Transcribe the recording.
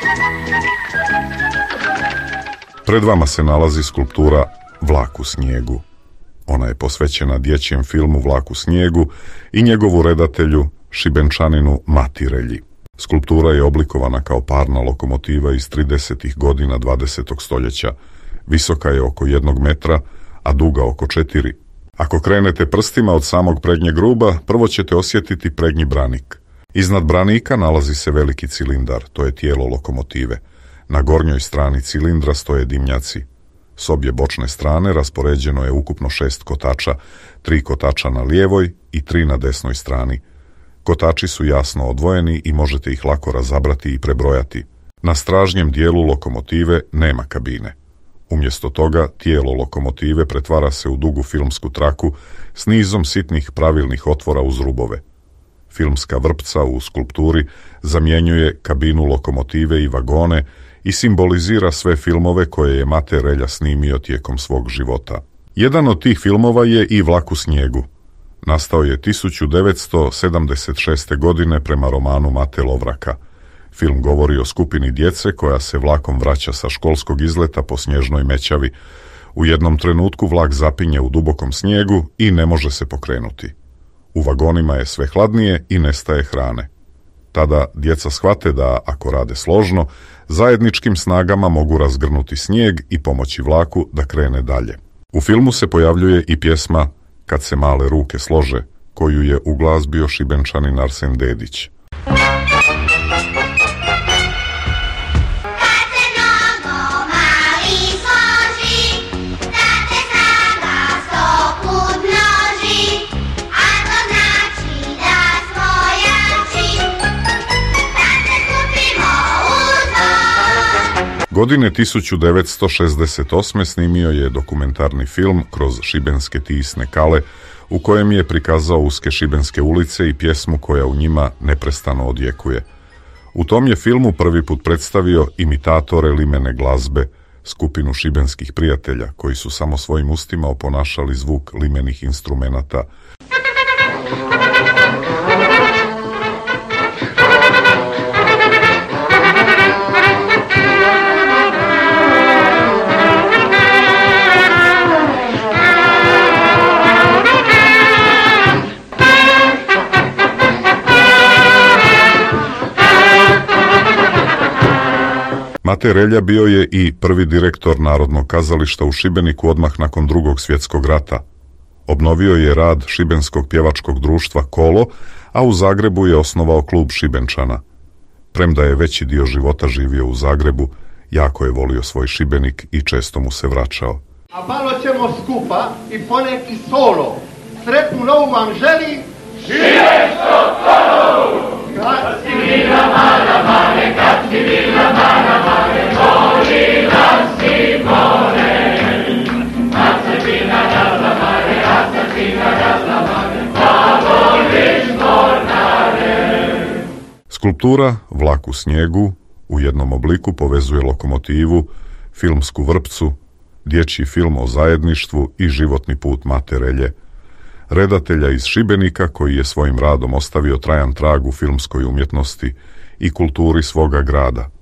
Pred vama se nalazi skulptura Vlak u snijegu. Ona je posvećena dječjem filmu Vlak u snijegu i njegovu redatelju, Šibenčaninu Mati Relji. Skulptura je oblikovana kao parna lokomotiva iz 30. godina 20. stoljeća. Visoka je oko 1 metra, a duga oko 4. Ako krenete prstima od samog prednjeg ruba, prvo ćete osjetiti prednji branik. Iznad branika nalazi se veliki cilindar, to je tijelo lokomotive. Na gornjoj strani cilindra stoje dimnjaci. S obje bočne strane raspoređeno je ukupno 6 kotača, 3 kotača na lijevoj i 3 na desnoj strani. Kotači su jasno odvojeni i možete ih lako razabrati i prebrojati. Na stražnjem dijelu lokomotive nema kabine. Umjesto toga, tijelo lokomotive pretvara se u dugu filmsku traku s nizom sitnih pravilnih otvora uz rubove. Filmska vrpca u skulpturi zamjenjuje kabinu lokomotive i vagone i simbolizira sve filmove koje je Mate Relja snimio tijekom svog života. Jedan od tih filmova je i Vlak u snijegu. Nastao je 1976. godine prema romanu Mate Lovraka. Film govori o skupini djece koja se vlakom vraća sa školskog izleta po snježnoj mećavi. U jednom trenutku vlak zapinje u dubokom snijegu i ne može se pokrenuti. U vagonima je sve hladnije i nestaje hrane. Tada djeca shvate da, ako rade složno, zajedničkim snagama mogu razgrnuti snijeg i pomoći vlaku da krene dalje. U filmu se pojavljuje i pjesma Kad se male ruke slože, koju je uglazbio Šibenčanin Arsen Dedić. Godine 1968. snimio je dokumentarni film Kroz šibenske tisne kale, u kojem je prikazao uske šibenske ulice i pjesmu koja u njima neprestano odjekuje. U tom je filmu prvi put predstavio imitatore limene glazbe, skupinu šibenskih prijatelja, koji su samo svojim ustima oponašali zvuk limenih instrumenata. Mate Relja bio je i prvi direktor Narodnog kazališta u Šibeniku odmah nakon Drugog svjetskog rata. Obnovio je rad Šibenskog pjevačkog društva Kolo, a u Zagrebu je osnovao klub Šibenčana. Premda je veći dio života živio u Zagrebu, jako je volio svoj Šibenik i često mu se vraćao. A malo ćemo skupa i poneki solo. Sretnu novu vam želi Šibensko Kolo! Kad si bila mala male, kad si bila mala male, volila si more. Kad si bila razla male, a sad bila razla male, pa voliš mornare. Skulptura Vlak u snijegu u jednom obliku povezuje lokomotivu, filmsku vrpcu, dječji film o zajedništvu i životni put Mate Relje, redatelja iz Šibenika koji je svojim radom ostavio trajan trag u filmskoj umjetnosti i kulturi svoga grada.